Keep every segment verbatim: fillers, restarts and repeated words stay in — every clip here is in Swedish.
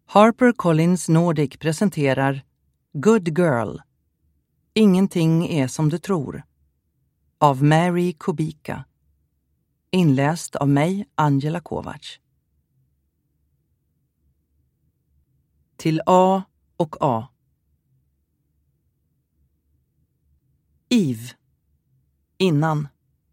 HarperCollins Nordic presenterar Good Girl. Ingenting är som du tror. Av Mary Kubica. Inläst av mig, Angela Kovacs. Till A och A. Eve. Innan.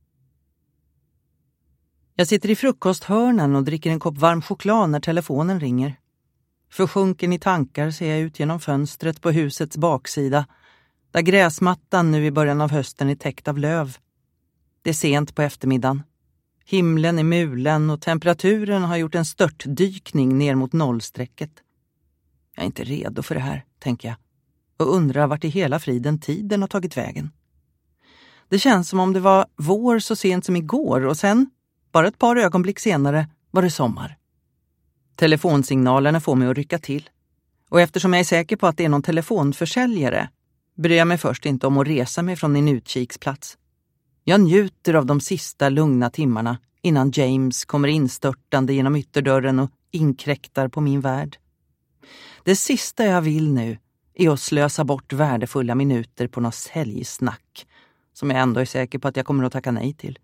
Jag sitter i frukosthörnan och dricker en kopp varm choklad när telefonen ringer. Försjunken i tankar ser jag ut genom fönstret på husets baksida, där gräsmattan nu i början av hösten är täckt av löv. Det är sent på eftermiddagen. Himlen är mulen och temperaturen har gjort en störtdykning ner mot nollstrecket. Jag är inte redo för det här, tänker jag, och undrar vart i hela friden tiden har tagit vägen. Det känns som om det var vår så sent som igår och sen, bara ett par ögonblick senare, var det sommar. Telefonsignalerna får mig att rycka till. Och eftersom jag är säker på att det är någon telefonförsäljare bryr jag mig först inte om att resa mig från min utkiksplats. Jag njuter av de sista lugna timmarna innan James kommer instörtande genom ytterdörren och inkräktar på min värld. Det sista jag vill nu är att slösa bort värdefulla minuter på något säljsnack som jag ändå är säker på att jag kommer att tacka nej till.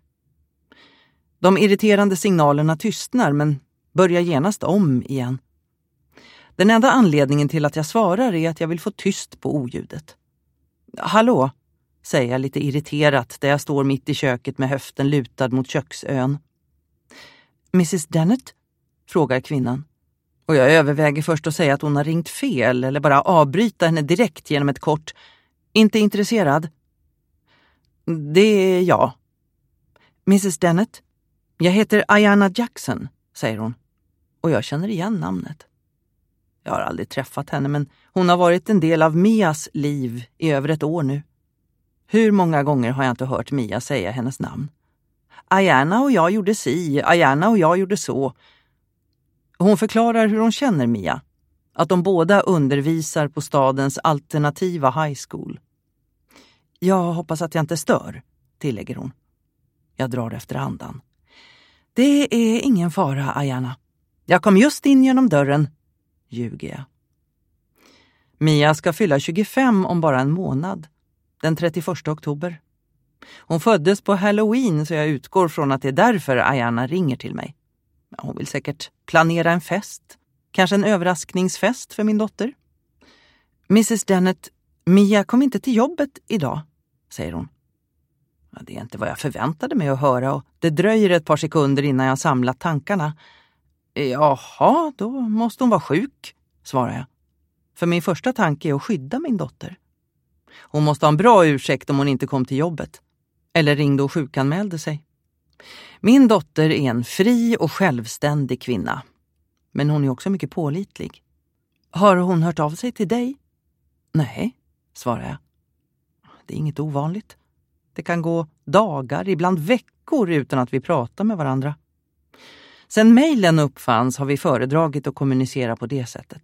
De irriterande signalerna tystnar men börjar genast om igen. Den enda anledningen till att jag svarar är att jag vill få tyst på oljudet. Hallå, säger jag lite irriterat där jag står mitt i köket med höften lutad mot köksön. missus Dennett? Frågar kvinnan. Och jag överväger först att säga att hon har ringt fel eller bara avbryta henne direkt genom ett kort inte intresserad. Det är jag. missus Dennett? Jag heter Ayanna Jackson, säger hon. Och jag känner igen namnet. Jag har aldrig träffat henne men hon har varit en del av Mias liv i över ett år nu. Hur många gånger har jag inte hört Mia säga hennes namn? Ayanna och jag gjorde si, Ayanna och jag gjorde så. Hon förklarar hur hon känner Mia. Att de båda undervisar på stadens alternativa high school. Jag hoppas att jag inte stör, tillägger hon. Jag drar efter andan. Det är ingen fara, Ayanna. Jag kom just in genom dörren, ljuger jag. Mia ska fylla tjugofem om bara en månad, den trettioförsta oktober. Hon föddes på Halloween så jag utgår från att det är därför Ayanna ringer till mig. Hon vill säkert planera en fest, kanske en överraskningsfest för min dotter. missus Dennett, Mia kom inte till jobbet idag, säger hon. Ja, det är inte vad jag förväntade mig att höra och det dröjer ett par sekunder innan jag samlat tankarna. Jaha, då måste hon vara sjuk, svarar jag. För min första tanke är att skydda min dotter. Hon måste ha en bra ursäkt om hon inte kom till jobbet. Eller ringde och sjukanmälde sig. Min dotter är en fri och självständig kvinna. Men hon är också mycket pålitlig. Har hon hört av sig till dig? Nej, svarar jag. Det är inget ovanligt. Det kan gå dagar, ibland veckor utan att vi pratar med varandra. Sen mejlen uppfanns har vi föredragit att kommunicera på det sättet.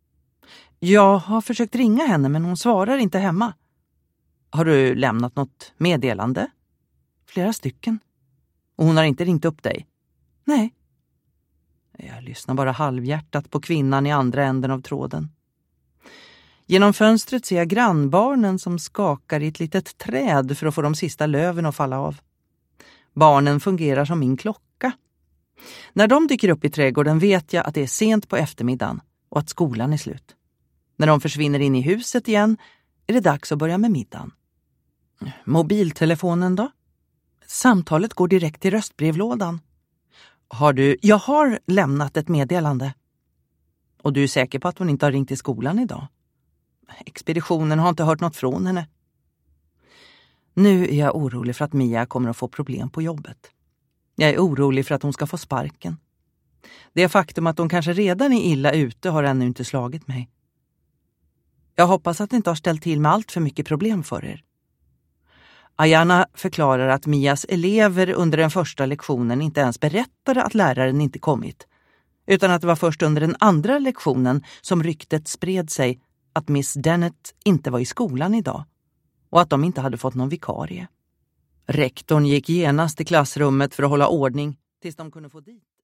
Jag har försökt ringa henne men hon svarar inte hemma. Har du lämnat något meddelande? Flera stycken. Och hon har inte ringt upp dig? Nej. Jag lyssnar bara halvhjärtat på kvinnan i andra änden av tråden. Genom fönstret ser jag grannbarnen som skakar i ett litet träd för att få de sista löven att falla av. Barnen fungerar som min klocka. När de dyker upp i trädgården vet jag att det är sent på eftermiddagen och att skolan är slut. När de försvinner in i huset igen är det dags att börja med middagen. Mobiltelefonen då? Samtalet går direkt till röstbrevlådan. Har du... Jag har lämnat ett meddelande. Och du är säker på att hon inte har ringt till skolan idag? Expeditionen har inte hört något från henne. Nu är jag orolig för att Mia kommer att få problem på jobbet. Jag är orolig för att hon ska få sparken. Det faktum att hon kanske redan är illa ute har ännu inte slagit mig. Jag hoppas att det inte har ställt till med allt för mycket problem för er. Ayanna förklarar att Mias elever under den första lektionen inte ens berättade att läraren inte kommit. Utan att det var först under den andra lektionen som ryktet spred sig att miss Dennett inte var i skolan idag. Och att de inte hade fått någon vikarie. Rektorn gick genast i klassrummet för att hålla ordning tills de kunde få dit.